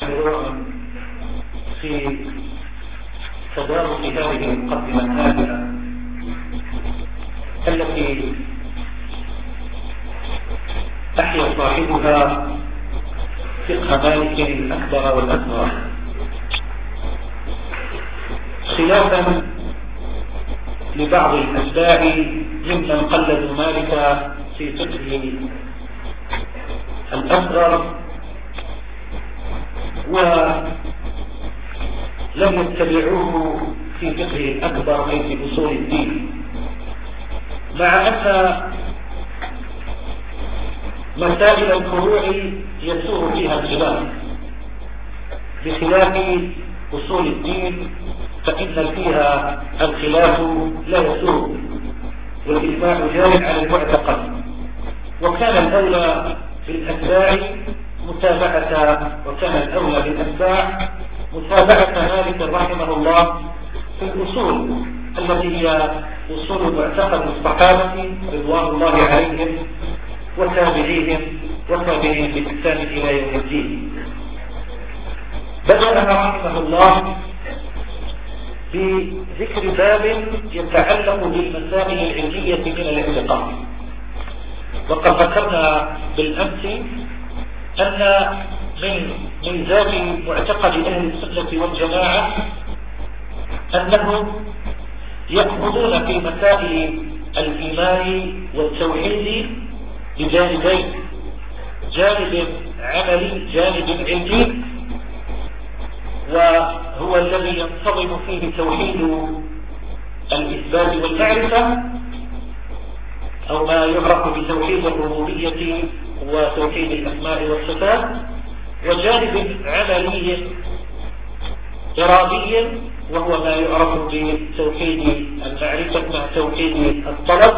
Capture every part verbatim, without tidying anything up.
شروع في تدارس هذه المقدمة الهامة التي أحيا صاحبها فقه مالك الأكبر والأكبر، خلافا لبعض الأتباع ممن قلدوا مالك في فقه الأصغر ولم يتبعوه في فقه الأكبر أي في أصول الدين، مع أن مسائل الفروع يسوغ فيها الخلاف بخلاف أصول الدين فإن فيها الخلاف لا يسوغ والإجماع جاري على المعتقد. وكان الأولى بالأتباع متابعة وكان الأولى بالأتباع متابعة مالك رحمه الله في الأصول التي هي أصول معتقد الصحابة رضوان الله عليهم وتابعيهم وتابعين بإحسان إلى يوم الدين. بدأ رحمه الله بذكر باب يتعلق بالمسائل العلمية من الاعتقاد، وقد ذكرنا بالأمس أن من ميزان معتقد أهل السنة والجماعة أنهم يأخذون في مسائل الإيمان والتوحيد بجانبين، جانب عملي جانب علمي، وهو الذي ينتظم فيه توحيد الإثبات والمعرفة أو ما يعرف بتوحيد الربوبية وتوحيد الأسماء والصفات، وجانب عملي إرادي وهو ما يعرف بتوحيد المعرفة مع توحيد الطلب،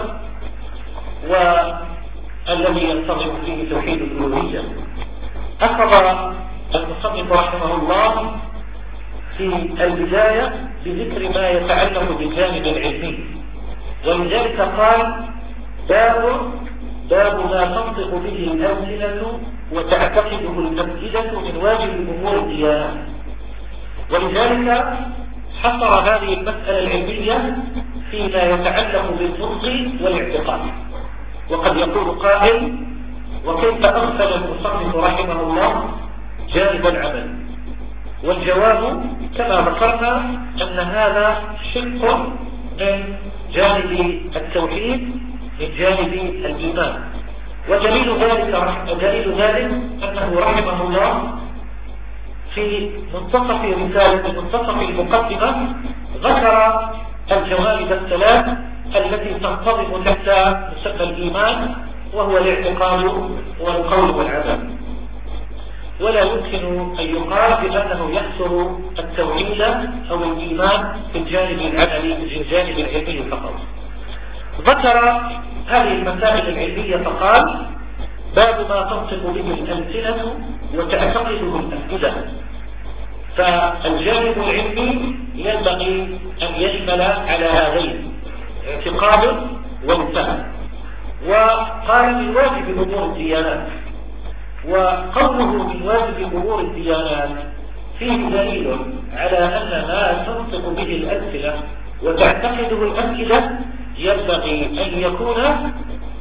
والذي ينتظم فيه توحيد الألوهية. أخذ المصنف رحمه الله في البداية بذكر ما يتعلق بالجانب العلمي، ولذلك قال باب باب ما تنطق به الألسنة وتعتقده الأفئدة من واجب أمور الديانات. ولذلك حصر هذه المسألة العلمية فيما يتعلق بالنطق والاعتقاد. وقد يقول قائل: وكيف أغفل المصنف رحمه الله جانب العمل؟ والجواب كما ذكرنا أن هذا شق من جانب التوحيد من جانب الإيمان. ودليل ذلك دليل ذلك أنه رحمه الله في منتصف رسالة منتصف المقدمة ذكر الجوانب الثلاث التي تنتظم تحت مسمى الإيمان، وهو الاعتقاد والقول والعمل. ولا يمكن أن يقال بأنه يحصر التوحيد أو الإيمان في الجانب العملي في الجانب العلمي فقط. ذكر هذه المسائل العلمية فقال: باب ما تنطق به الألسنة وتعتقده الأفئدة. فالجانب العلمي ينبغي أن يشمل على هذين اعتقاد والفهم. وقال من واجب أمور الديانات، وقوله من واجب أمور الديانات فيه دليل على أن ما تنطق به الألسنة وتعتقده الأفئدة ينبغي أن يكون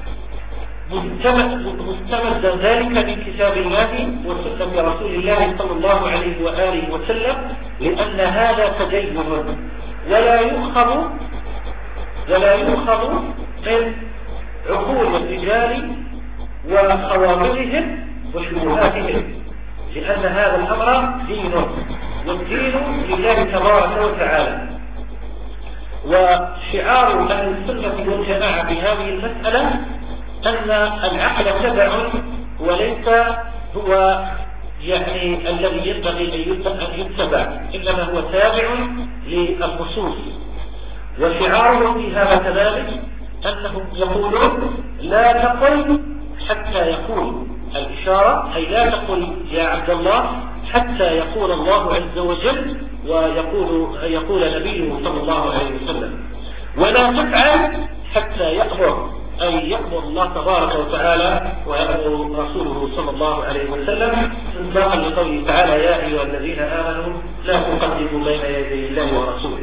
مستمدا ذلك من كتاب الله وسنة رسول الله صلى الله عليه وآله وسلم، لأن هذا تدين ولا يؤخذ ولا يؤخذ من عقول الرجال وخواطرهم وشبهاتهم، لأن هذا الأمر دين، والدين لله تبارك وتعالى. وشعار أهل السنة والجماعة في هذه المسألة أن العقل تبع وليس هو يعني الذي ينبغي أن يتبع، إنما هو تابع للنصوص. وشعارهم في هذا كذلك أنهم يقولون: لا تقل حتى يقول، الإشارة أي لا تقل يا عبد الله حتى يقول الله عز وجل ويقول يقول نبيه صلى الله عليه وسلم، ولا تفعل حتى يأمر أي يأمر الله تبارك وتعالى ويأمر رسوله صلى الله عليه وسلم مصداقا لقوله تعالى يا أيها الذين آمنوا لا تقدموا بين يدي الله ورسوله.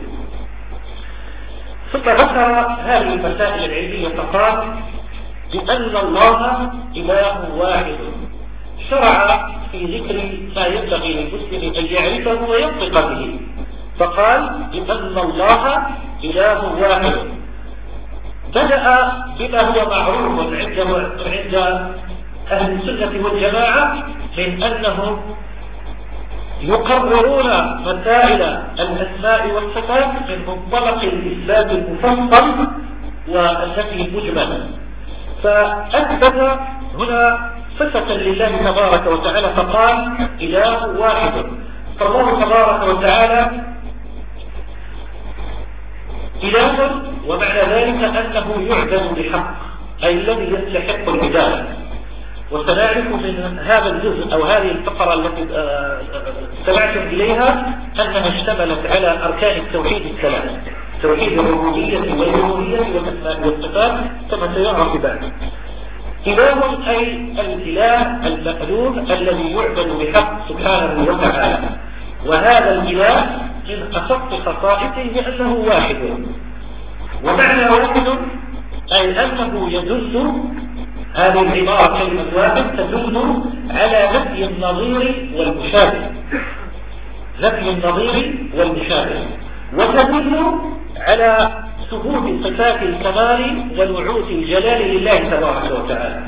ثم ذكر هذه المسائل العلمية فقال بأن الله إله واحد، شرع في ذكر ما ينبغي للمسلم أن يعرفه وينطق به، فقال بأن الله إله واحد. بدأ بما هو معروف عند عند أهل السنة والجماعة من أنهم يقررون مسائل الأسماء والصفات من منطلق الإثبات المفصل والنفي المجمل، فأثبت هنا صفة لله تبارك وتعالى فقال إله واحد. فالله تبارك وتعالى إله، ومعنى ذلك أنه يعبد بحق، أي الذي يستحق العبادة. وسنعرف من هذا الجزء أو هذه الفقرة التي استمعتم إليها أنها اشتملت على أركان التوحيد الثلاث: توحيد الربوبية والألوهية والأسماء والصفات كما سيعرف بعد. إله أي الإله المألوه الذي يعبد بحق سبحانه وتعالى، وهذا الإله من أخص خصائصه بأنه واحد. ومعنى واحد أي أنه يدل، هذه العبارة كلمة واحد تدل على نفي النظير والمشابه، نفي النظير والمشابه، وتدل على ثبوت صفات الكمال ونعوت الجلال لله تبارك وتعالى.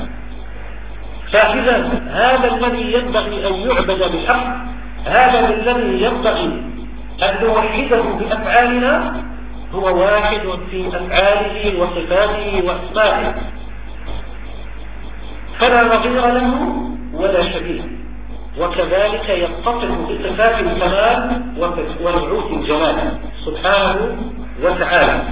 فإذا هذا الذي ينبغي أن يعبد بحق، هذا الذي ينبغي أن نوحده بأفعالنا، هو واحد في أفعاله وصفاته وأسمائه، فلا نظير له ولا شبيه، وكذلك يتصف بصفات الكمال ونعوت الجلال سبحانه وتعالى.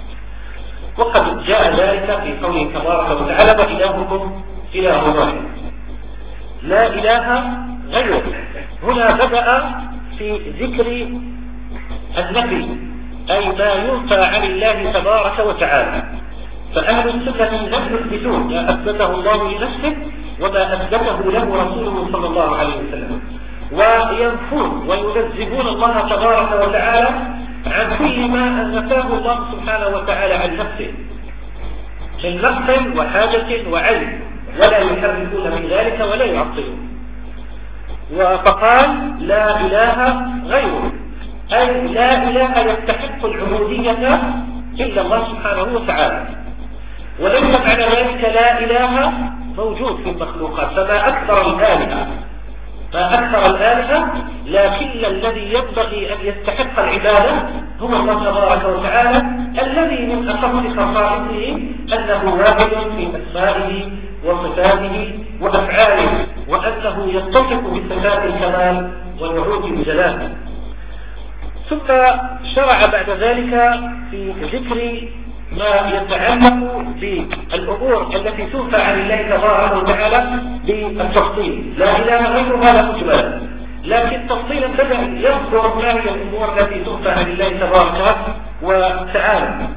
وقد جاء ذلك في قوله تبارك وتعالى وإلهكم إله واحد لا إله غيره. هنا بدأ في ذكر النفي، أي ما ينفى عن الله تبارك وتعالى. فأهل السنة لم يثبتون ما أثبته الله لنفسه وما أثبته له رسوله صلى الله عليه وسلم، وينفون وينزهون الله تبارك وتعالى عن كل ما نفاه الله سبحانه وتعالى عن نفسه من نقص وحاجة وعيب، ولا يحرفون من ذلك ولا يعطلون. وفقال لا إله غيره، أي لا إله يستحق العبودية إلا الله سبحانه وتعالى. وليس معنى ذلك لا إله موجود في المخلوقات، فما أكثر الآلهة ما أكثر الآلهة لكن الذي ينبغي أن يستحق العبادة هو الله تبارك وتعالى، الذي من أخص خصائصه أنه واحد في أسمائه وصفاته وأفعاله، وأنه يتصف بصفات الكمال ونعوت الجلال. ثم شرع بعد ذلك في ذكر ما يتعلق بالأمور التي تنفى عن الله تبارك وتعالى بالتفصيل. لا إله غير هذا مجمل، لكن تفصيلا بدأ يذكر ما هي الأمور التي تنفى عن الله تبارك وتعالى.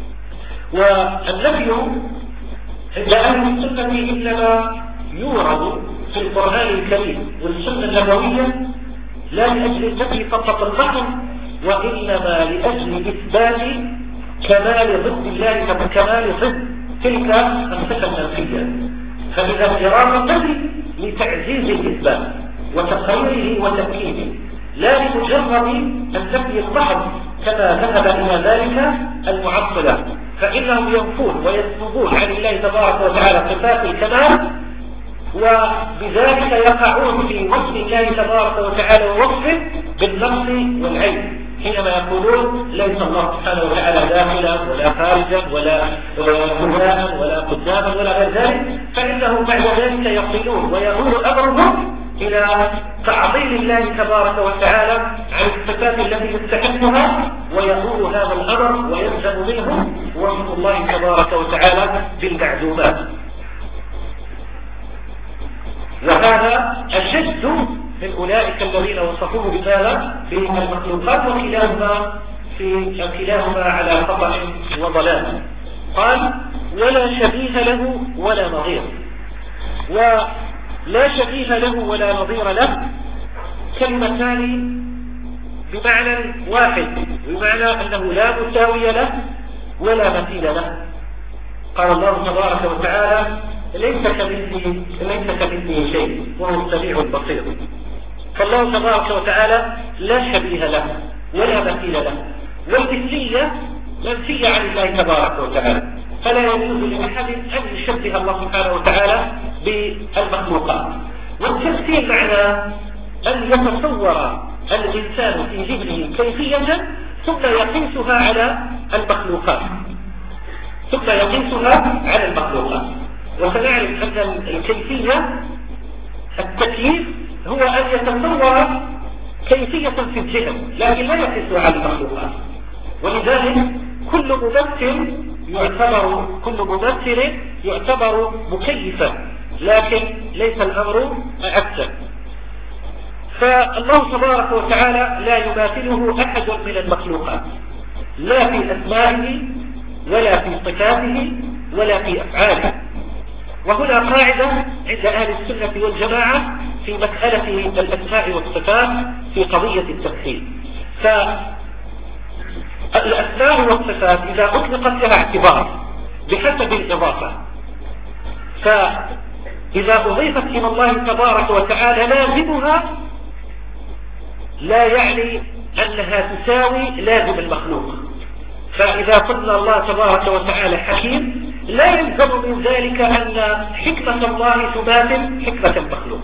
والنفي عند أهل السنة إنما يورد في القرآن الكريم والسنة النبوية لا لأجل النفي فقط المحض، وإنما لأجل إثبات كمال ضد الله كمال ضد تلك الصفة المنفية. فإذا إرادة النفي لتعزيز الإثبات وتقريره وتأكيده، لا لمجرد النفي المحض كما ذهب إلى ذلك المعطلة، فإنهم ينفون ويسلبون عن الله تبارك وتعالى صفات الكمال، وبذلك يقعون في وصف الله تبارك وتعالى ووصفه بالنقص والعيب، حينما يقولون ليس الله سبحانه وتعالى داخلا ولا خارجا ولا قداما ولا قداما ولا غير ذلك، فإنهم بعد ذلك يصلون ويقول أمرهم إلى تعظيم الله تبارك وتعالى عن الصفات التي يستحقها، ويقول هذا الأمر ويلزم منه وصف الله تبارك وتعالى بالمعدومات. وهذا أشد من أولئك الذين وصفوه بماذا؟ بالمخلوقات، وكلاهما في كلاهما على خطأ وضلال. قال ولا شبيه له ولا نظير. ولا شبيه له ولا نظير له كلمتان بمعنى واحد، بمعنى أنه لا مساوي له ولا مثيل له. قال الله تبارك وتعالى ليس كمثله ليس كمثله شيء وهو السميع البصير. فالله تبارك وتعالى لا شبيه له ولا مثيل له، والمثلية منفية عن الله تبارك وتعالى، فلا يجوز لأحد أن يشبه الله سبحانه وتعالى بالمخلوقات. والتمثيل معناه أن يتصور الإنسان في ذهنه كيفية ثم يقيسها على المخلوقات ثم يقيسها على المخلوقات وسنعرف أن الكيفية التكييف هو أن يتصور كيفية في الذهن لكن لا يقيسها على المخلوقات. ولذلك كل ممثل يعتبر كل ممثل يعتبر مكيفا، لكن ليس الأمر عكسا. فالله تبارك وتعالى لا يماثله أحد من المخلوقات، لا في أسمائه ولا في صفاته ولا في أفعاله. وهنا قاعدة عند أهل السنة والجماعة في مسألة الأسماء والصفات في قضية التمثيل. فالأسماء والصفات إذا أطلقت لها اعتبار بحسب الإضافة، فإذا أضيفت إلى الله تبارك وتعالى لازمها لا يعني أنها تساوي لازم المخلوق. فإذا قلنا الله تبارك وتعالى حكيم لا يلزم من ذلك أن حكمة الله تماثل حكمة المخلوق.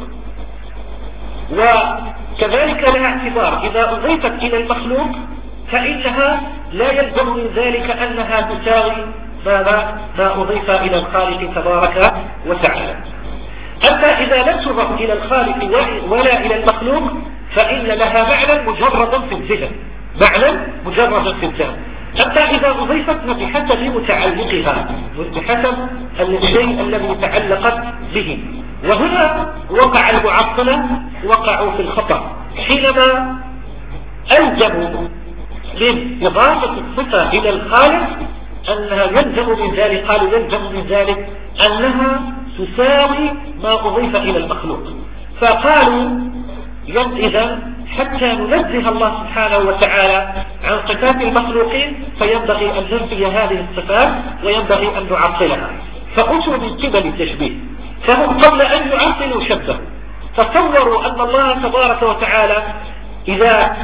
وكذلك لها اعتبار إذا أضيفت إلى المخلوق فإنها لا يلزم من ذلك أنها تساوي ما ما أضيف إلى الخالق تبارك وتعالى. أما إذا لم تضف إلى الخالق ولا إلى المخلوق فإن لها معنى مجردا في الذهن، معنى مجردا في الذهن. أما إذا أضيفت بحسب متعلقها، بحسب الشيء الذي تعلقت به. وهنا وقع المعطلة وقعوا في الخطأ حينما ألزموا من إضافة الصفة إلى الخالق أنها يلزم من ذلك، قالوا يلزم من ذلك أنها تساوي ما أضيف إلى المخلوق. فقالوا إذا حتى ننزه الله سبحانه وتعالى عن صفات المخلوقين فينبغي أن ننفي هذه الصفات وينبغي أن نعطلها. فأتوا من قبل التشبيه، فهم قبل أن يعطلوا شبهوا، تصوروا أن الله تبارك وتعالى إذا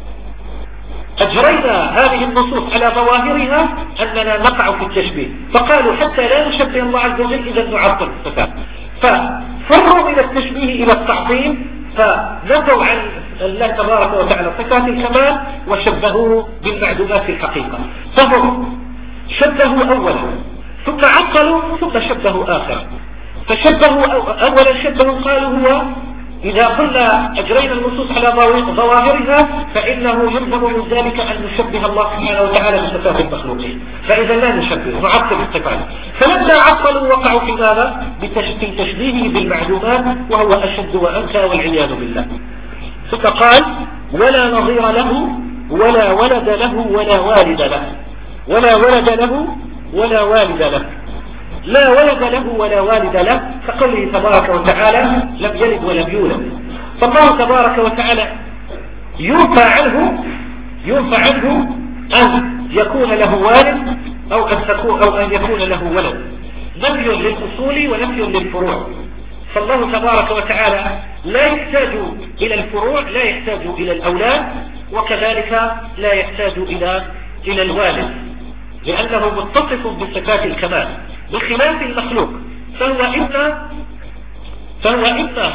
أجرينا هذه النصوص على ظواهرها أننا نقع في التشبيه، فقالوا حتى لا نشبه الله عز وجل إذا نعطل الصفات، ففروا من التشبيه إلى التعطيل، فنفوا عن الله تبارك وتعالى صفات الكمال وشبهوه بالمعدومات في الحقيقة. فهم شبهوا أولا ثم عطلوا ثم شبهوا آخر. فشبهوا أولا شبهوا قالوا هو إذا قلنا أجرينا النصوص على ظواهرها فإنه يلزم من ذلك أن نشبه الله سبحانه وتعالى بصفات المخلوقين، فإذا لا نشبه نعطل الصفات. فلما عطلوا وقعوا في ماذا؟ في تشبيهه بالمعدومات وهو أشد وأنكى والعياذ بالله. ثم قال ولا نظير له ولا ولد له ولا والد له، ولا ولد له ولا والد له، لا ولد له ولا والد له كقوله تبارك وتعالى لم يلد ولم يولد. فالله تبارك وتعالى ينفى عنه ينفى عنه أن يكون له والد أو أن تكون أو أن يكون له ولد، نفي للأصول ونفي للفروع. فالله تبارك وتعالى لا يحتاج إلى الفروع، لا يحتاج إلى الأولاد، وكذلك لا يحتاج إلى إلى الوالد، لأنه متصف بصفات الكمال بخلاف المخلوق، فهو إما فهو إما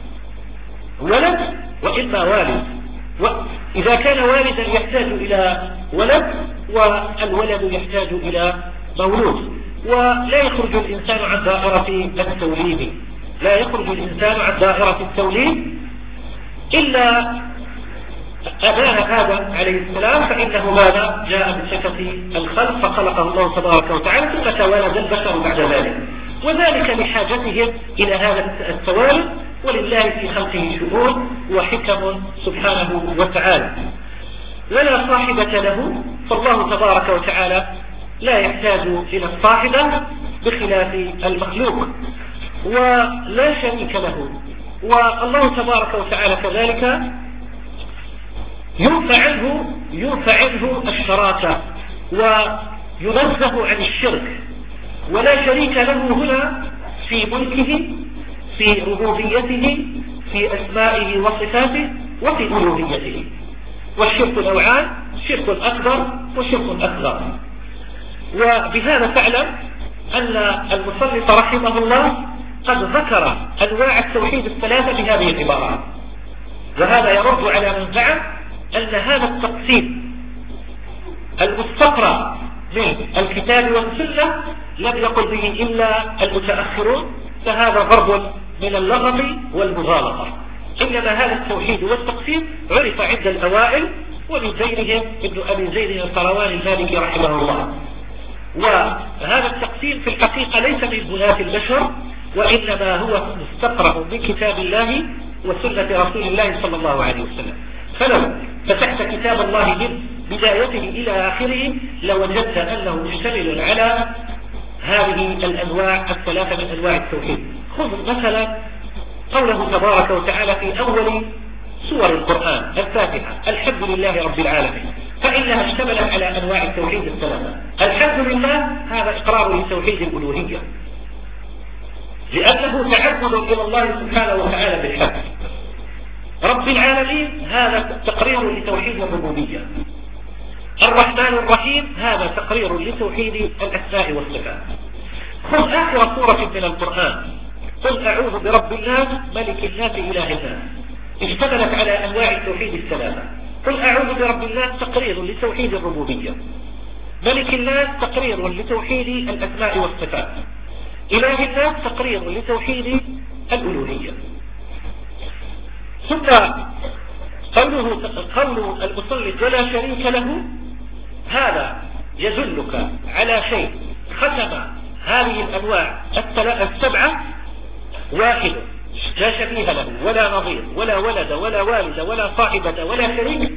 ولد وإما والد. وإذا كان والدا يحتاج إلى ولد والولد يحتاج إلى مولود. ولا يخرج الإنسان عن دائرة التوليد، لا يخرج الإنسان عن دائرة التوليد إلا أبان آدم عليه السلام، فإنه ماذا؟ جاء بصفة الخلق فخلقه الله تبارك وتعالى ثم توالد البشر بعد ذلك، وذلك لحاجتهم إلى هذا التوالد، ولله في خلقه شؤون وحكم سبحانه وتعالى. ولا صاحبة له، فالله تبارك وتعالى لا يحتاج إلى الصاحبة بخلاف المخلوق ولا شريك له. والله تبارك وتعالى كذلك ينفع عنه ينفع عنه الشراكة وينزه عن الشرك، ولا شريك له هنا في ملكه، في ربوبيته، في أسمائه وصفاته، وفي ألوهيته. والشرك نوعان: شرك أكبر وشرك أصغر. وبهذا تعلم أن المصنف رحمه الله قد ذكر أنواع التوحيد الثلاثة بهذه العبارات، وهذا يرد على من زعم أن هذا التقسيم المستقرأ من الكتاب والسنة لم يقل به إلا المتأخرون، فهذا ضرب من اللغط والمغالطة. إنما هذا التوحيد والتقسيم عرف عند الأوائل، ومن بينهم ابن أبي زيد القرواني المالكي رحمه الله. وهذا التقسيم في الحقيقة ليس من بنات البشر، وإنما هو مستقرأ من كتاب الله وسنة رسول الله صلى الله عليه وسلم. فلو فتحت كتاب الله من بدايته إلى آخره لوجدت أنه مشتمل على هذه الأنواع الثلاثة من أنواع التوحيد. خذ مثلا قوله تبارك وتعالى في أول سور القرآن الفاتحة: الحمد لله رب العالمين، فإنها اشتملت على أنواع التوحيد الثلاثة. الحمد لله هذا إقرار لتوحيد الألوهية، لأنه تعبد إلى الله سبحانه وتعالى بالحق. رب العالمين هذا تقرير لتوحيد الربوبية. الرحمن الرحيم هذا تقرير لتوحيد الأسماء والصفات. خذ آخر سورة من القرآن: قل أعوذ برب الناس ملك الناس إله الناس، اشتملت على أنواع التوحيد الثلاثة. قل أعوذ برب الناس تقرير لتوحيد الربوبية، ملك الناس تقرير لتوحيد الأسماء والصفات، إله الناس تقرير لتوحيد الألوهية. ثم قوله قول المصنف ولا شريك له، هذا يدلك على شيء ختم هذه الأنواع السبعة واحد لا شبيه له ولا نظير ولا ولد ولا والد ولا صاحبة ولا شريك،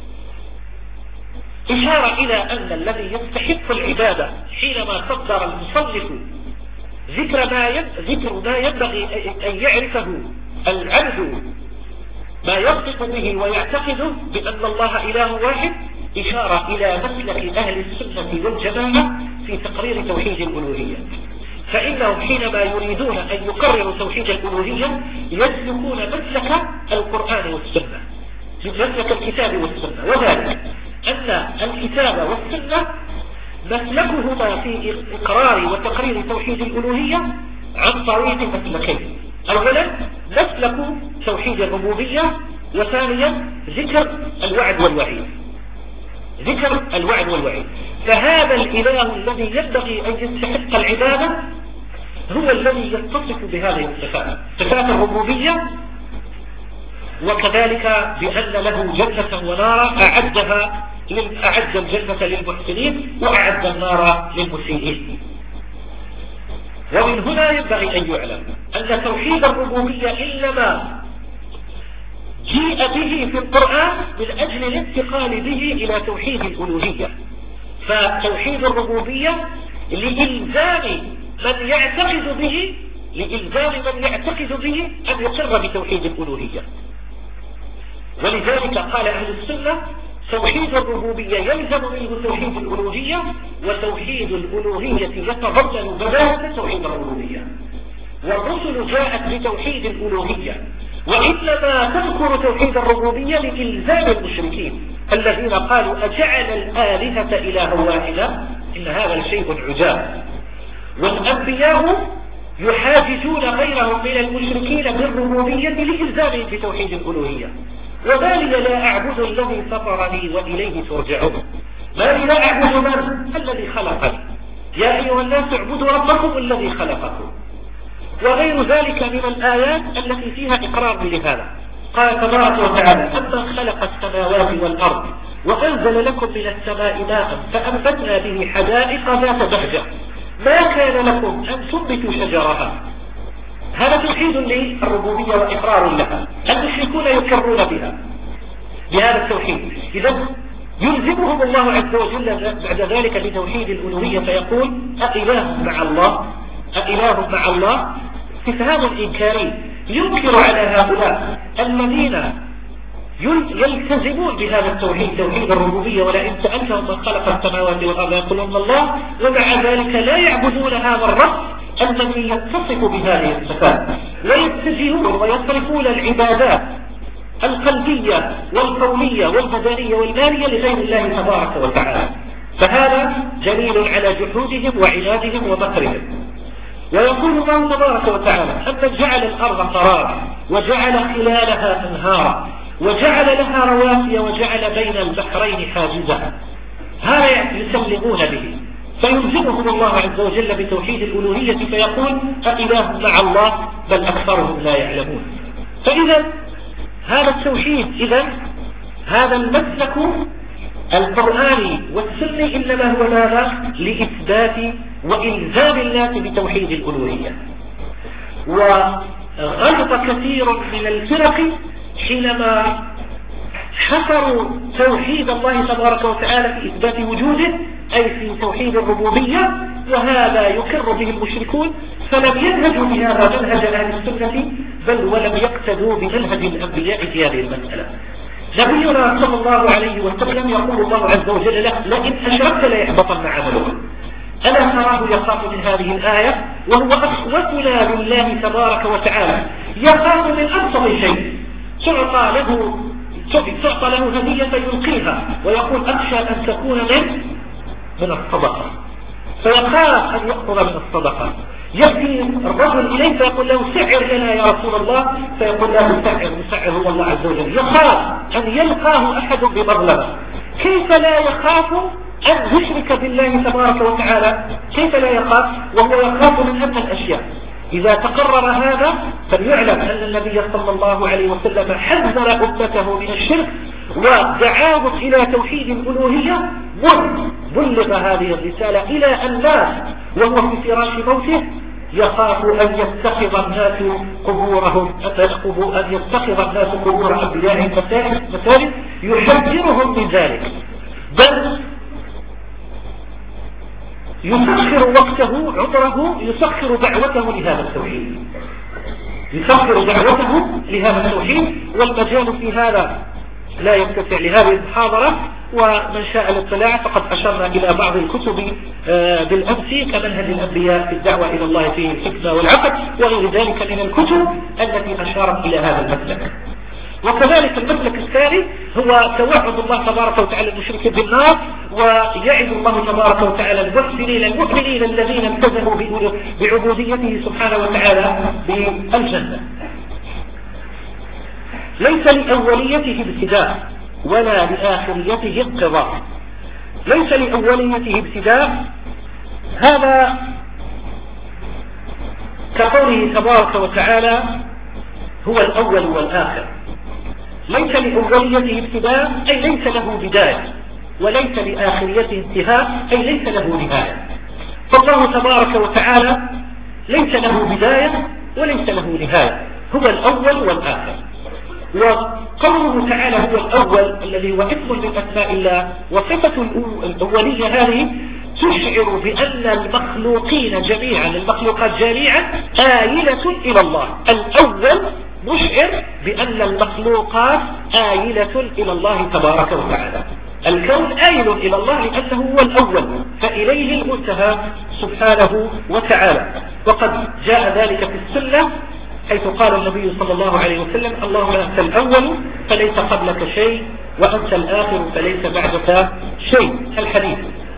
إشارة إلى أن الذي يستحق العبادة حينما صدر المصنف ذكر ما ذكر ما ينبغي أن يعرفه العبد، ما يصدق به ويعتقده بأن الله إله واحد، إشارة إلى مسلك أهل السنة والجماعة في تقرير توحيد الألوهية. فإنهم حينما يريدون أن يقرروا توحيد الألوهية يسلكون مسلك القرآن والسنة، مسلك الكتاب والسنة، وذلك أن الكتاب والسنة مسلكهما في إقرار وتقرير توحيد الألوهية عن طريق مسلكين: أولا مسلك توحيد الربوبية، وثانيا ذكر الوعد والوعيد. ذكر الوعد والوعيد. فهذا الإله الذي ينبغي أن يستحق العبادة هو الذي يتصف بهذه الصفات، صفات الربوبية، وكذلك بأن له جنة ونارا أعدها أعد الجنة للمحسنين وأعد النار للمسيئين. ومن هنا ينبغي أن يعلم أن توحيد الربوبية إنما جيء به في القرآن من أجل الانتقال به إلى توحيد الألوهية. فتوحيد الربوبية لإلزام من يعتقد به لإلزام من يعتقد به أن يقر بتوحيد الألوهية. ولذلك قال أهل السنة: توحيد الربوبية يلزم منه توحيد الألوهية، وتوحيد الألوهية يتضمن بداية توحيد الربوبية. والرسل جاءت بتوحيد الألوهية، وإنما تذكر توحيد الربوبية لإلزام المشركين الذين قالوا: أجعل الآلهة إلها واحدا إن هذا شيء عجاب. والأنبياء يحاجزون غيرهم من المشركين بالربوبية لإلزامهم بتوحيد الألوهية. وما لي لا أعبد الذي فطرني وإليه ترجعون. ما لي لا أعبد من الذي خلقني، يا أيها الناس اعبدوا ربكم الذي خلقكم، وغير ذلك من الآيات التي فيها إقرار لهذا. قال تبارك وتعالى: أما خلق السماوات والأرض وأنزل لكم من السماء ماء فأنبتنا به حدائق ذات بهجة ما كان لكم أن تنبتوا شجرها. هذا توحيد للربوبية وإقرار لها. المشركون يقرون بها بهذا التوحيد. إذا يلزمهم الله عز وجل بعد ذلك بتوحيد الألوهية، فيقول: أإله مع الله؟ أإله مع الله؟ استفهام إنكاري ينكر على هؤلاء الذين يلتزمون بهذا التوحيد، توحيد الربوبية، ولئن سألتهم من خلق السماوات والأرض يقولون الله، ومع ذلك لا يعبدون هذا الرب الذي يتصف بهذه الصفات، ويتجهون ويصرفون العبادات القلبية والقولية والبدنية والمالية لغير الله تبارك وتعالى. فهذا دليل على جحودهم وعنادهم ومكرهم. ويقول الله تبارك وتعالى أن جعل الأرض قرارا وجعل خلالها أنهارا وجعل لها رواسي وجعل بين البحرين حاجزا، هذا يسلمون به، فيلزمهم الله عز وجل بتوحيد الألوهية فيقول أإله مع الله؟ بل أكثرهم لا يعلمون. فإذا هذا التوحيد، إذا هذا المسلك القرآني والسني إنما هو ماذا؟ لإثبات وإلزام الناس بتوحيد الألوهية. وغلط كثير من الفرق حينما حصروا توحيد الله تبارك وتعالى في إثبات وجوده، أي في توحيد الربوبية، وهذا يقر به المشركون، فلم ينهجوا بهذا منهج أهل السنة، بل ولم يقتدوا بمنهج الأنبياء في هذه المسألة. نبينا صلى الله عليه وسلم يقول الله عز وجل له لئن أشركت ليحبطن عملك. ألا تراه يخاف من هذه الآية وهو أخوتنا لله تبارك وتعالى، يخاف من أبسط شيء تعطى له تعطى له هدية يلقيها ويقول أخشى أن تكون من من الصدقة، فيخاف أن يأخذ من الصدقة. يأتي الرجل إليه فيقول له سعر لنا يا رسول الله، فيقول له سعر مسعر هو الله عز وجل. يخاف أن يلقاه أحد بمظلمة. كيف لا يخاف أن يشرك بالله تبارك وتعالى؟ كيف لا يخاف وهو يخاف من أدنى الأشياء؟ إذا تقرر هذا فليعلم أن النبي صلى الله عليه وسلم حذر أمته من الشرك ودعاهم إلى توحيد الألوهية، بلغ هذه الرسالة إلى الناس وهو في فراش موته، يخاف أن يتخذ الناس قبورهم أن يتخذ الناس قبور أنبيائهم مساجد، يحذرهم من ذلك، بل يسخر وقته عمره، يسخر دعوته لهذا التوحيد، يسخر دعوته لهذا التوحيد. والمجال في هذا لا يتسع لهذه المحاضرة، ومن شاء الاطلاع فقد أشرنا إلى بعض الكتب بالأمس كمنهج الأنبياء في الدعوة إلى الله فيه الحكمة والعقل وغير ذلك من الكتب التي أشارت إلى هذا المسلك. وكذلك المسلك الثاني هو توعد الله تبارك وتعالى المشركين بالنار، ويعد الله تبارك وتعالى المحسنين المؤمنين الذين التزموا بعبوديته سبحانه وتعالى بالجنة. ليس لأوليته ابتداء ولا لآخريته انقضاء. ليس لأوليته ابتداء، هذا كقوله تبارك وتعالى هو الأول والآخر. ليس لأوليته ابتداء أي ليس له بداية، وليس لآخريته انتهاء أي ليس له نهاية. فالله تبارك وتعالى ليس له بداية وليس له نهاية، هو الأول والآخر. وقوله تعالى هو الأول الذي هو اسم من أسماء الله، وصفة الأولية هذه تشعر بأن المخلوقين جميعا المخلوقات جميعا آيلة إلى الله. الأول مشعر بأن المخلوقات آيلة إلى الله تبارك وتعالى. الكون آيل إلى الله لأنه هو الأول، فإليه المنتهى سبحانه وتعالى. وقد جاء ذلك في السنة حيث قال النبي صلى الله عليه وسلم اللهم أنت الأول فليس قبلك شيء، وأنت الآخر فليس بعدك شيء، الحديث.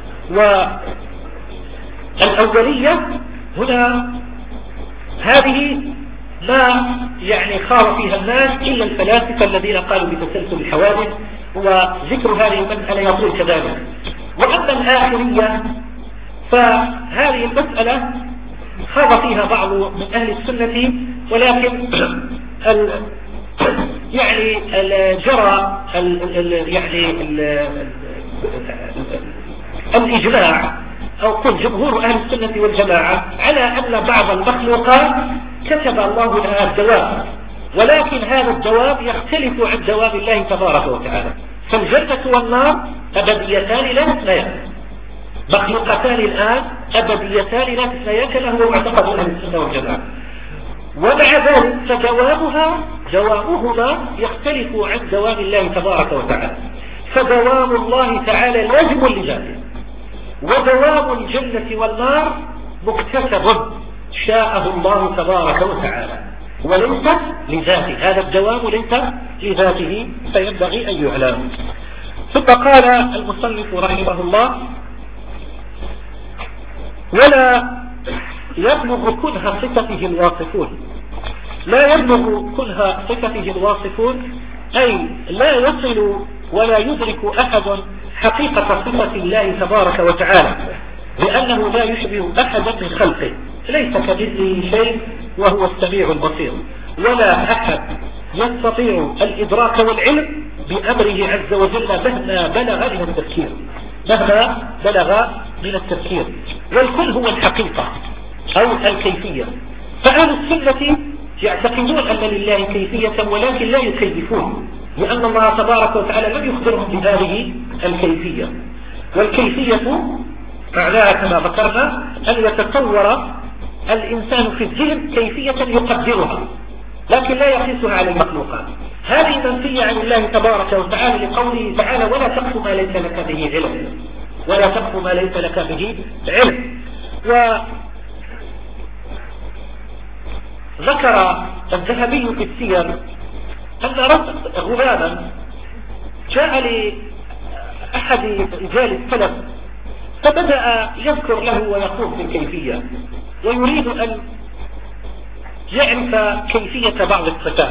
والأولية هنا هذه ما يعني خار فيها الناس إلا الفلاسفة الذين قالوا بتسلسل الحوادث، وذكر هذه المسألة يطول كذلك. وأما الآخرية فهذه المسألة خاض فيها بعض من أهل السنة، ولكن ال يعني ال جرى ال ال يعني ال الإجماع أو قل جمهور أهل السنة والجماعة على أن بعض المخلوقات كتب الله لها الدواب، ولكن هذا الدواب يختلف عن دواب الله تبارك وتعالى. فالجنة والنار أبديتان لا نفنيان، مخلوقتان الآن أبديتان لا تثنيان كما هو معتقد أهل السنة والجماعة. ومع ذلك فدوامها دوامهما يختلف عن دوام الله تبارك وتعالى. فدوام الله تعالى لازم لذاته، ودوام الجنة والنار مكتسب شاءه الله تبارك وتعالى وليس لذاته. هذا الدوام ليس لذاته فينبغي أن يعلم. ثم قال المصنف رحمه الله: ولا يبلغ كنه صفته الواصفون. لا يبلغ كنه صفته الواصفون أي لا يصل ولا يدرك أحد حقيقة صفة الله تبارك وتعالى، لأنه لا يشبه أحدا من خلقه، ليس كمثله شيء وهو السميع البصير، ولا أحد يستطيع الإدراك والعلم بأمره عز وجل مهما بلغ من التفكير مهما بلغ من التفكير والكل هو الحقيقة أو الكيفية. فأهل السنة يعتقدون أن لله كيفية ولكن لا يكيفون، لأن الله تبارك وتعالى لم يخبرهم بهذه الكيفية. والكيفية معناها كما ذكرنا أن يتصور الإنسان في الذهن كيفية يقدرها لكن لا يقيسها على المخلوقات. هذه منفية عن الله تبارك وتعالى لقوله تعالى: ولا تقف ما ليس لك به علم ولا تقف ما ليس لك به علم. وذكر الذهبي في السير أن غلاما جاء لأحد رجال السلف فبدأ يذكر له ويقول في الكيفية ويريد أن يعرف كيفية بعض الصفات.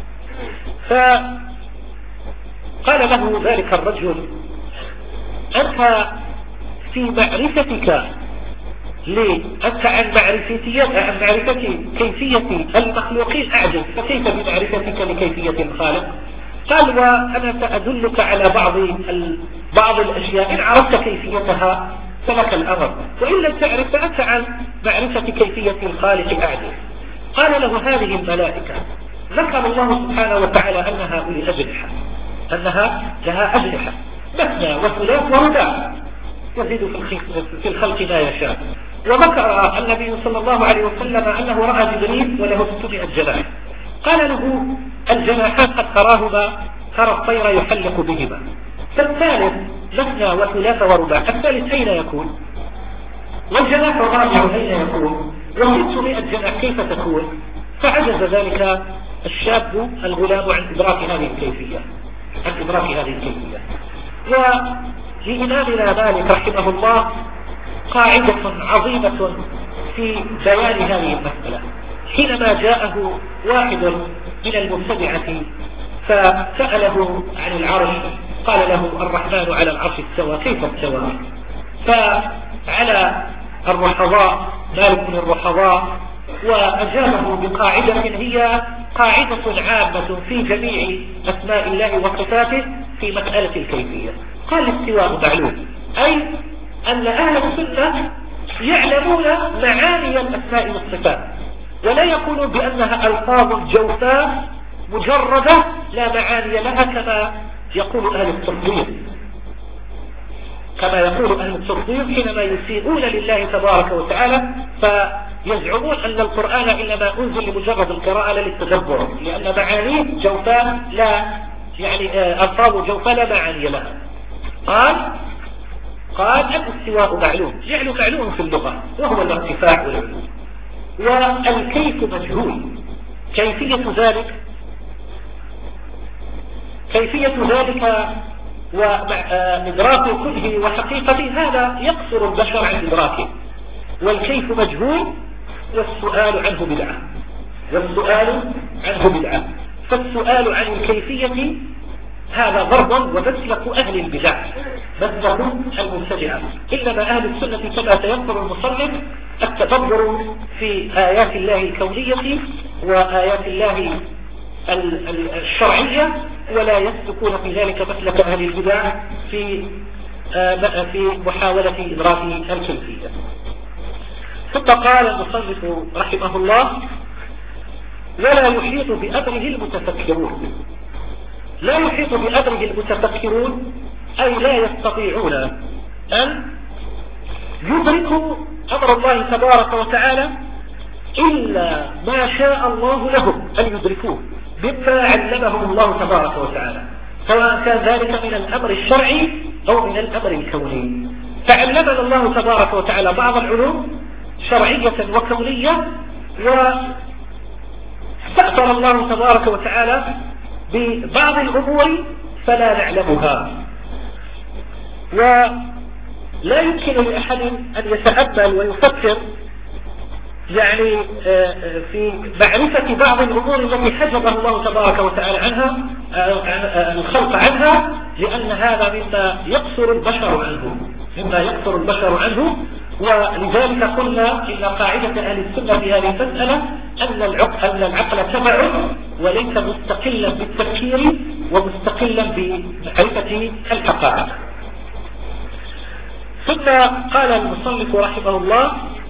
فقال له ذلك الرجل: أنت في معرفتك أنت عن معرفتي عن معرفة كيفية المخلوقين أعجز، فكيف بمعرفتك لكيفية الخالق؟ قال: وأنا سأدلك على بعض بعض الأشياء إن عرفت كيفيتها فلك الأمر، وإن لم تعرف فأنت عن معرفة كيفية الخالق أعجز. قال له: هذه الملائكة ذكر الله سبحانه وتعالى أنها أولي أجنحة، أنها لها أجنحة مثنى وثلاث ورباع يزيد في الخلق ما يشاء. وذكر النبي صلى الله عليه وسلم أنه رأى جبريل وله ستمائة جناح. قال له: الجناحات قد تراهما ترى الطير يحلق بهما. فالثالث مثنى وثلاث ورباع، الثالث أين يكون؟ والجناح الرابع أين يكون؟ وستمائة جناح كيف تكون؟ فعجز ذلك الشاب الغلام عن إدراك هذه الكيفية عن إدراك هذه الكيفية. ولإمامنا مالك رحمه الله قاعدة عظيمة في بيان هذه المسألة. حينما جاءه واحد من المبتدعة فسأله عن العرش قال له: الرحمن على العرش استوى، كيف استوى؟ فعلى الرحضاء مالك من الرحضاء وأجابه بقاعدة هي قاعدة عامة في جميع أسماء الله وصفاته في مسألة الكيفية. قال: الاستواء معلوم، أي أن أهل السنة يعلمون معاني الأسماء والصفات ولا يقولون بأنها ألفاظ جوفاء مجردة لا معاني لها كما يقول أهل التفضيل كما يقول أهل التفضيل حينما يسيئون لله تبارك وتعالى فيزعمون أن القرآن إنما أنزل لمجرد القراءة لا للتدبر، لأن معانيه جوفاء لا يعني ألفاظ جوفاء لا معاني لها. قال قال الاستواء معلوم، جعل معلوم في اللغة وهو الارتفاع والعلو، والكيف مجهول. كيفية ذلك كيفية ذلك وإدراك كله وحقيقته هذا يقصر البشر عن إدراكه، والكيف مجهول والسؤال عنه بدعة والسؤال عنه بدعة فالسؤال عن الكيفية هذا ضرب ومسلك أهل البدع، مسلك المبتدعة. إنما أهل السنة كما سيذكر المصنف التدبر في آيات الله الكونية وآيات الله الشرعية، ولا يسلكون في ذلك مسلك أهل البدع في في محاولة إدراك الكيفية. ثم قال المصنف رحمه الله: ولا يحيط بأمره المتفكرون. لا يحيط بأمره المتفكرون أي لا يستطيعون أن يدركوا أمر الله تبارك وتعالى إلا ما شاء الله لهم أن يدركوه مما علمهم الله تبارك وتعالى، سواء كان ذلك من الأمر الشرعي أو من الأمر الكوني. فعلمنا الله تبارك وتعالى بعض العلوم شرعية وكونية، واستأثر الله تبارك وتعالى ببعض الأمور فلا نعلمها. ولا يمكن لأحد أن يتأمل ويفكر يعني في معرفة بعض الأمور التي حجبه الله تبارك وتعالى عنها الخلق عنها، لأن هذا مما يقصر البشر عنه مما يقصر البشر عنه. ولذلك قلنا إن قاعدة أهل السنة في هذه المسألة أن العقل, أن العقل تبع وليس مستقلا بالتفكير ومستقلا بمعرفة الحقائق. ثم قال المصنف رحمه الله: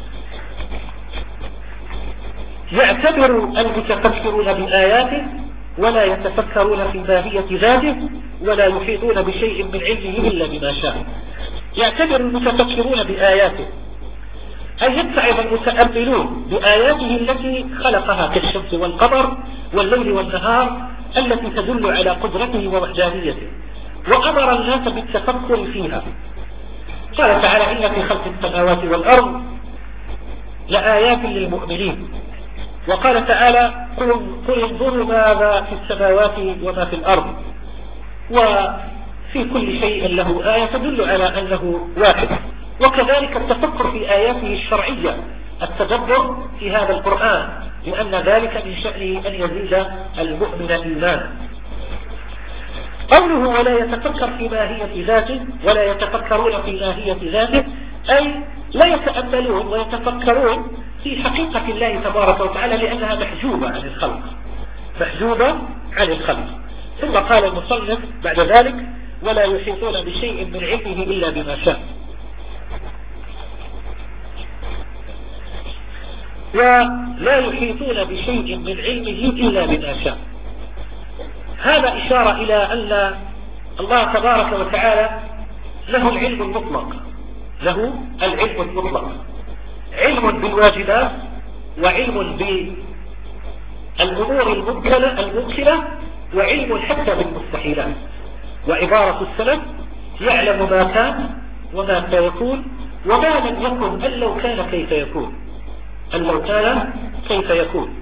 يعتبر المتفكرون بآياته ولا يتفكرون في ماهية ذاته ولا يحيطون بشيء من علمه إلا بما شاء. يعتبر المتفكرون بآياته أي يتعظ المتأملون بآياته التي خلقها كالشمس والقمر والليل والنهار التي تدل على قدرته ووحدانيته، وأمر الناس بالتفكر فيها. قال تعالى: إن في خلق السماوات والأرض لآيات للمؤمنين. وقال تعالى: قل انظروا ماذا في السماوات وما في الأرض، وفي كل شيء له آية تدل على أنه واحد. وكذلك التفكر في آياته الشرعية، التدبر في هذا القرآن، لأن ذلك من شأنه أن يزيد المؤمن إيمانا. قوله ولا يتفكر في ماهية ذاته ولا يتفكرون في ماهية ذاته أي لا يتأملون ويتفكرون في حقيقة الله تبارك وتعالى، لأنها محجوبة عن الخلق محجوبة عن الخلق. ثم قال المصنف بعد ذلك: ولا يحيطون بشيء من علمه إلا بما شاء. ولا يحيطون بشيء من علمه إلا بما شاء، هذا إشارة إلى أن الله تبارك وتعالى له العلم المطلق له العلم المطلق علم بالواجبات وعلم بالأمور الممكنة الممكنة وعلم حتى بالمستحيلات. وعبارة السلف: يعلم ما كان وما سيكون وما لم يكن أن لو كان كيف يكون أن لو كان كيف يكون.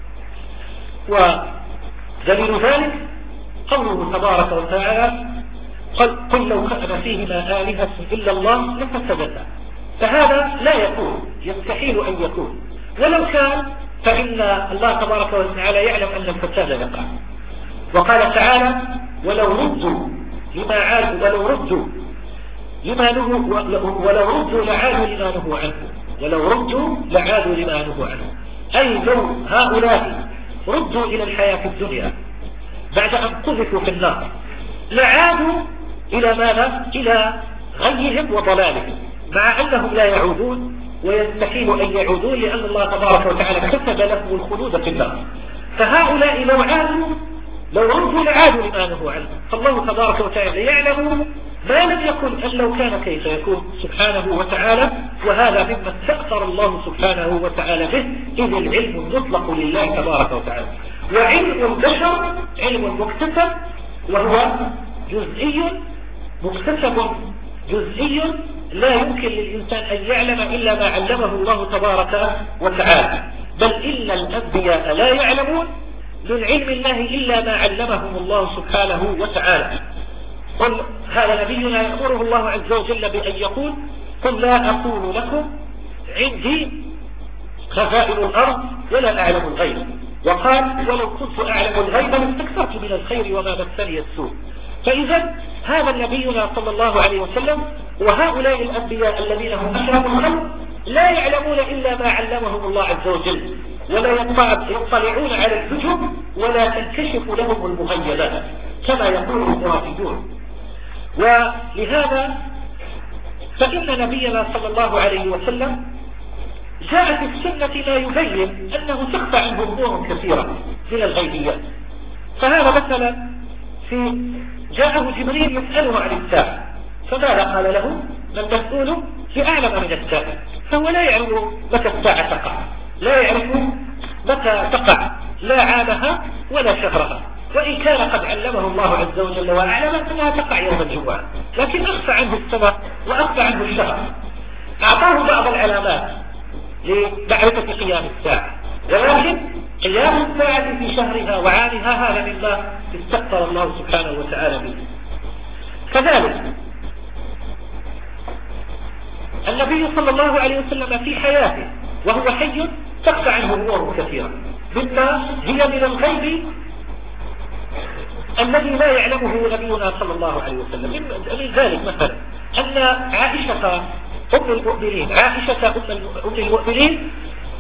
ودليل ذلك قوله تبارك وتعالى: قل لو كان فيهما آلهة إلا الله لفسدتا. فهذا لا يكون، يستحيل أن يكون، ولو كان فإن الله تبارك وتعالى يعلم أن الفساد يقع. وقال تعالى: ولو ردوا لما عادوا ولو ردوا لما نهوا ولو ردوا لعادوا لما نهوا عنه ولو ردوا لعادوا لما نهوا عنه أي لو هؤلاء ردوا إلى الحياة الدنيا بعد أن قذفوا في النار لعادوا إلى ماذا؟ إلى غيهم وضلالهم، مع أنهم لا يعودون ويستحيل أن يعودون، لأن الله تبارك وتعالى كتب لهم الخلود في النار. فهؤلاء لو عادوا لو ردوا لعادوا لما نهوا عنه. فالله تبارك وتعالى يعلم ما لم يكن أن لو كان كيف يكون سبحانه وتعالى، وهذا مما استأثر الله سبحانه وتعالى به، إذ العلم المطلق لله تبارك وتعالى. وعلم البشر علم مكتسب، وهو جزئي مكتسب جزئي لا يمكن للإنسان أن يعلم إلا ما علمه الله تبارك وتعالى. بل إن الأنبياء لا يعلمون من علم الله إلا ما علمهم الله سبحانه وتعالى. قل هذا نبينا يأمره الله عز وجل بأن يقول: قل لا أقول لكم عندي خزائن الأرض ولا أعلم الغيب. وقال: ولو كنت أعلم الغيب لاستكثرت من الخير وما مسني السوء. فإذا هذا نبينا صلى الله عليه وسلم وهؤلاء الأنبياء الذين هم أشرف الخلق لا يعلمون إلا ما علمهم الله عز وجل، ولا يطلعون على الحجب ولا تنكشف لهم المغيبات كما يقول الخرافيون. ولهذا فإن نبينا صلى الله عليه وسلم جاء في السنة ما يبين أنه تخفى عنه أمور كثيرة من الغيبيات. فهذا مثلا في جاءه جبريل يسأله عن الساعة، فماذا قال له؟ ما المسؤول بأعلم من السائل، فهو لا يعرف متى الساعة تقع، لا يعرف متى تقع لا عامها ولا شهرها، وإن كان قد علمه الله عز وجل وأعلم أنها تقع يوم الجمعة، لكن أخفى عنه السنة وأخفى عنه الشهر. أعطاه بعض العلامات لمعرفة قيام الساعة، ولكن قيام الساعة في شهرها وعامها هذا مما استقر الله سبحانه وتعالى به. كذلك النبي صلى الله عليه وسلم في حياته وهو حي تخفى عنه أمور كثيرة، مما هي من الغيب الذي لا يعلمه نبينا صلى الله عليه وسلم. من ذلك مثلا أن عائشة أم المؤمنين عائشة أم المؤمنين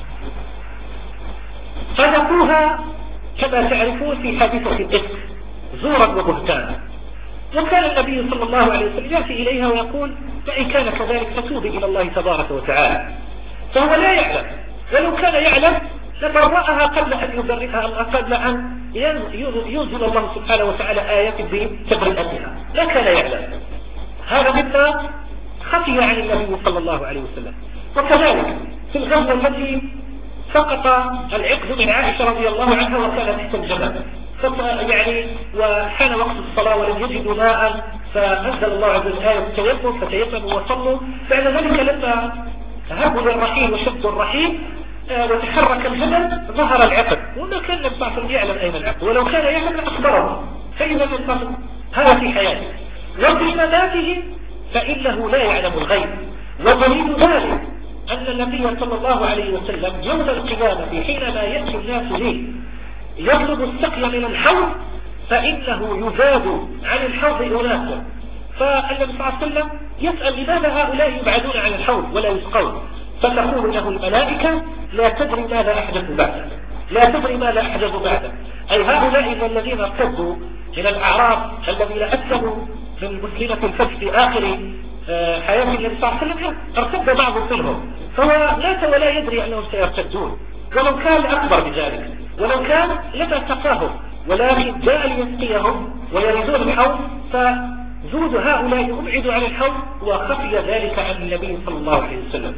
صدقوها كما تعرفون في حادثة الإفك زورا وبهتانا، وكان النبي صلى الله عليه وسلم يأتي إليها ويقول فإن كان كذلك فتوبي إلى الله تبارك وتعالى، فهو لا يعلم، ولو كان يعلم لبرأها قبل أن يبرئها قبل أن ينزل الله سبحانه وتعالى آيات بتبرئتها، لا كان يعلم. هذا مما خفي عن النبي صلى الله عليه وسلم. وكذلك في الغزوة التي سقط العقد من عائشة رضي الله عنها وكان تحت الجبل، يعني وحان وقت الصلاة ولم يجدوا ماء، فأنزل الله عز وجل آية التيمم فتيمموا وصلوا. بعد ذلك لما هبوا للرحيل وشدوا الرحيل وتحرك الجبل ظهر العقد، وما كان النبي صلى الله عليه وسلم يعلم أين العقد، ولو كان يعلم لأخبره. فإذا النبي هذا في حياته، وفي مماته فإنه لا يعلم الغيب. ودليل ذلك أن النبي صلى الله عليه وسلم يوم القيامة حينما يأتي الناس ليه يطلب السقي من الحوض فإنه يزاد عن الحوض أناسا، فالنبي صلى الله عليه وسلم يسأل لماذا هؤلاء يبعدون عن الحوض ولا يسقون، فتقول له الملائكة لا تدري ماذا أحدث بعدك، لا تدري ماذا أحدث بعدك، أي هؤلاء الذين ارتدوا من الأعراب الذين أسلموا من مسلمة الفتح في آخر حياة النبي صلى الله عليه وسلم ارتد بعض منهم، فهو مات ولا يدري أنهم سيرتدون، ولو كان أكبر بذلك، ولو كان لما سقاهم، ولكن جاء ليسقيهم ويريدون الحوض، فزود هؤلاء يبعدوا عن الحوض وخفي ذلك عن النبي صلى الله عليه وسلم.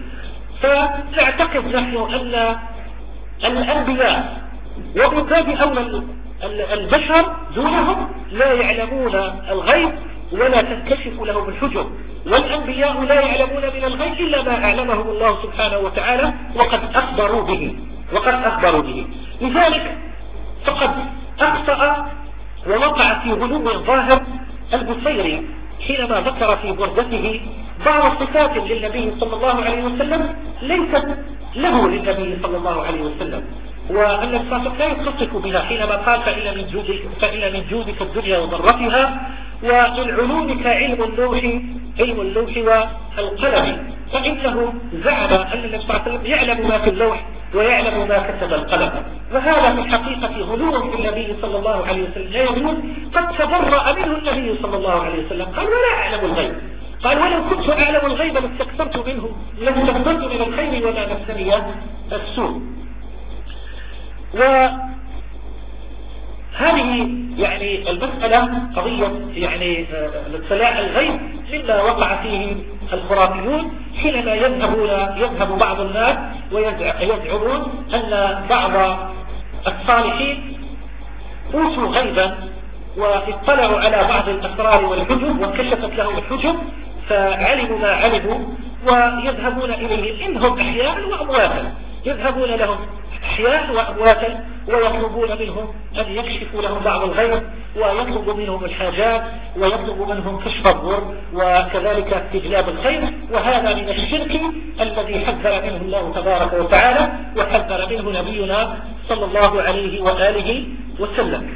فنعتقد نحن أن الأنبياء ومن باب أولى البشر دونهم لا يعلمون الغيب ولا تنكشف لهم الحجب، والأنبياء لا يعلمون من الغيب إلا ما أعلمهم الله سبحانه وتعالى وقد أخبروا به وقد أخبروا به. لذلك فقد أخطأ ووقع في غلو ظاهر البصيري حينما ذكر في بردته بعض صفات للنبي صلى الله عليه وسلم ليست له للنبي صلى الله عليه وسلم، وأن الصفات لا يتصف بها حينما قال فإن من جودك, فإن من جودك الدنيا وضرتها، ومن علومك علم اللوح علم اللوح والقلم، فإنه زعم أن النبي صلى الله عليه وسلم يعلم ما في اللوح ويعلم ما كتب القلم، وهذا في الحقيقة غلو في النبي صلى الله عليه وسلم لا يجوز. قد تبرأ منه النبي صلى الله عليه وسلم قال ولا أعلم الغيب، قال ولو كنت أعلم الغيب لاستكثرت منه لاستكثرت من الخير وما مسني السوء. وهذه يعني المسألة قضية يعني الاطلاع الغيب مما وقع فيه الخرافيون حينما يذهبون يذهب بعض الناس ويزعمون أن بعض الصالحين أوتوا غيبا واطلعوا على بعض الأسرار والحجب وانكشفت لهم الحجب فعلموا ما علموا ويذهبون إليهم إنهم أحياء وأمواتا، يذهبون لهم أحياء وأمواتا ويطلبون منهم أن يكشفوا لهم بعض الغيب ويطلب منهم الحاجات ويطلب منهم كشف الضر وكذلك استجلاب الخير، وهذا من الشرك الذي حذر منه الله تبارك وتعالى وحذر منه نبينا صلى الله عليه وآله وسلم.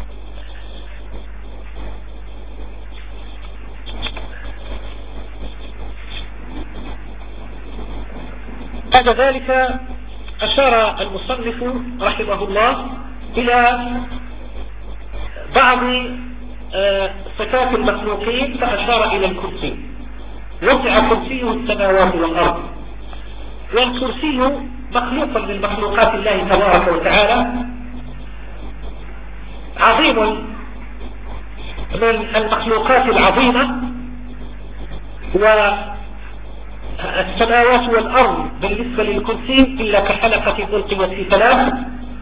بعد ذلك أشار المصنف رحمه الله إلى بعض صفات المخلوقين فأشار إلى الكرسي، وسع كرسيه السماوات والأرض، والكرسي مخلوق من مخلوقات الله تبارك وتعالى عظيم من المخلوقات العظيمة، السماوات والأرض بالنسبة للكرسي إلا كحلقة ألقيت في فلاة،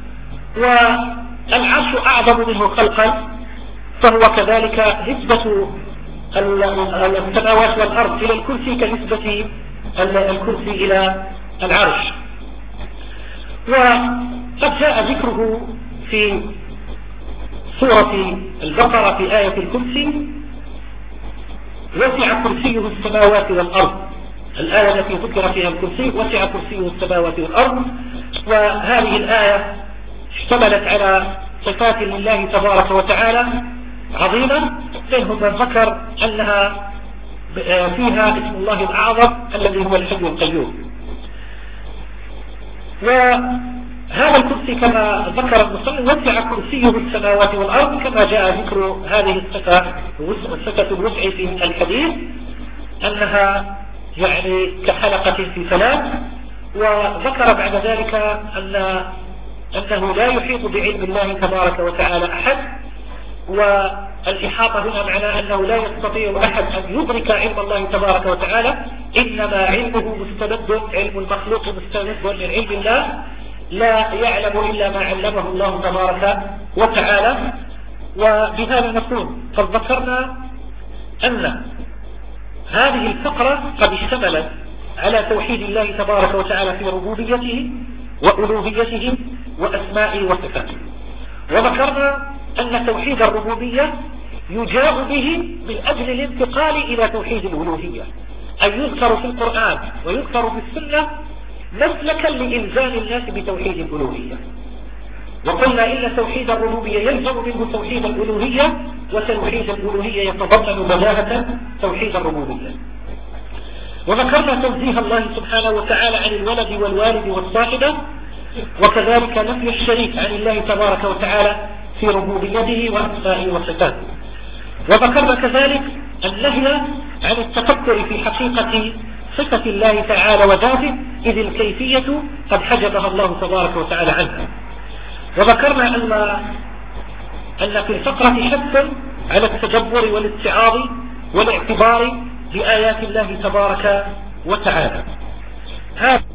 والعرش أعظم منه خلقا، فهو كذلك نسبة السماوات والأرض إلى الكرسي كنسبة الكرسي إلى العرش. وقد جاء ذكره في سورة البقرة في آية الكرسي: وسع كرسيه السماوات والأرض. الآية التي ذكر فيها الكرسي وسع كرسيه السماوات والأرض. وهذه الآية اشتملت على صفات لله تبارك وتعالى عظيمة، منهم من ذكر أنها فيها اسم الله الأعظم الذي هو الحي القيوم. وهذا الكرسي كما ذكر المصنف وسع كرسيه السماوات والأرض، كما جاء ذكر هذه الصفة صفة الوسع في الحديث أنها يعني كحلقة في فلاة. وذكر بعد ذلك أن أنه لا يحيط بعلم الله تبارك وتعالى أحد، والإحاطة هنا معناه أنه لا يستطيع أحد أن يدرك علم الله تبارك وتعالى، إنما علمه مستمد، علم المخلوق مستمد من علم الله، لا يعلم إلا ما علمه الله تبارك وتعالى. وبهذا نكون قد ذكرنا أن هذه الفقرة قد اشتملت على توحيد الله تبارك وتعالى في ربوبيته وألوهيته وأسمائه وصفاته. وذكرنا أن توحيد الربوبية يجاء به من أجل الانتقال إلى توحيد الألوهية، أن يذكر في القرآن ويذكر في السنة مسلكا لإلزام الناس بتوحيد الألوهية. وقلنا إن توحيد الربوبية يلزم منه توحيد الألوهية، وتوحيد الألوهية يتضمن بداهة توحيد الربوبية. وذكرنا تنزيه الله سبحانه وتعالى عن الولد والوالد والصاحبة، وكذلك نفي الشريك عن الله تبارك وتعالى في ربوبيته وأسمائه وصفاته. وذكرنا كذلك النهي عن التفكر في حقيقة صفة الله تعالى وذاته، إذ الكيفية قد حجبها الله تبارك وتعالى عنها. وذكرنا أن أن في الفقرة حث على التدبر والاتعاظ والاعتبار بآيات الله تبارك وتعالى. هذا